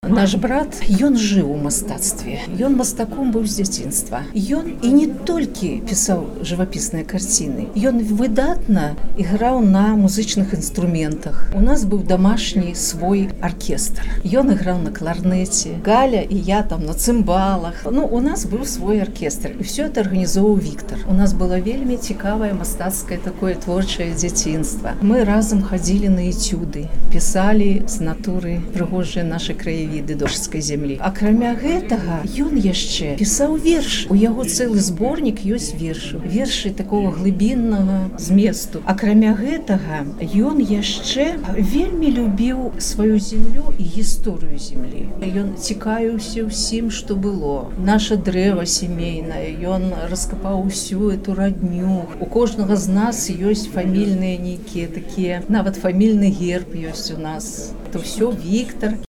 Наш брат, ён жыў у мастацтве. Ён мастаком быў з дзяцінства. Ён і не толькі пісаў жывапісныя карціны. Ён выдатна іграў на музычных інструментах. У нас быў домашні свой аркестр. Ён іграў на кларнеце. Галя і я там на цымбалах. У нас быў свой аркестр. І все это арганізоўваў Віктор. У нас было вельмі цікавае мастацкае такое творчае дзяцінства. Мы разам хадзілі на этюды, пісалі з натуры прыгожыя нашы краявіды дошскай зямлі. Акрамя гэтага, ён яшчэ пісаў вершы. У яго цэлы зборнік ёсць вершаў. Вершы такого глыбіннага зместу. Акрамя гэтага, ён яшчэ вельмі любіў сваю зямлю і гісторыю зямлі. Ён цікавіўся ўсім, што было. Наша дрэва сямейнае, ён раскапаў усю эту радню. У кожнага з нас ёсць фамільныя нейкія такія, нават фамільны герб ёсць у нас. Это ўсё Віктор.